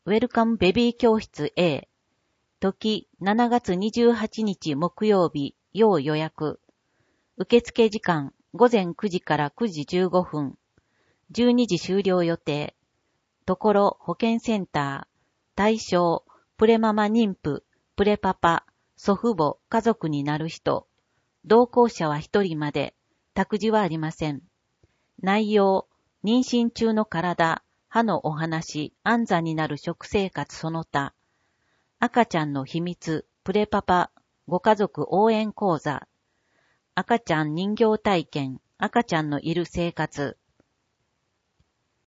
ウェルカムベビー教室 A。時7月28日木曜日、要予約。受付時間午前9時から9時15分。12時終了予定。ところ保健センター。対象、プレママ妊婦、プレパパ、祖父母、家族になる人。同行者は1人まで。託児はありません。内容、妊娠中の体、歯のお話、安産になる食生活その他。赤ちゃんの秘密、プレパパ、ご家族応援講座。赤ちゃん人形体験、赤ちゃんのいる生活。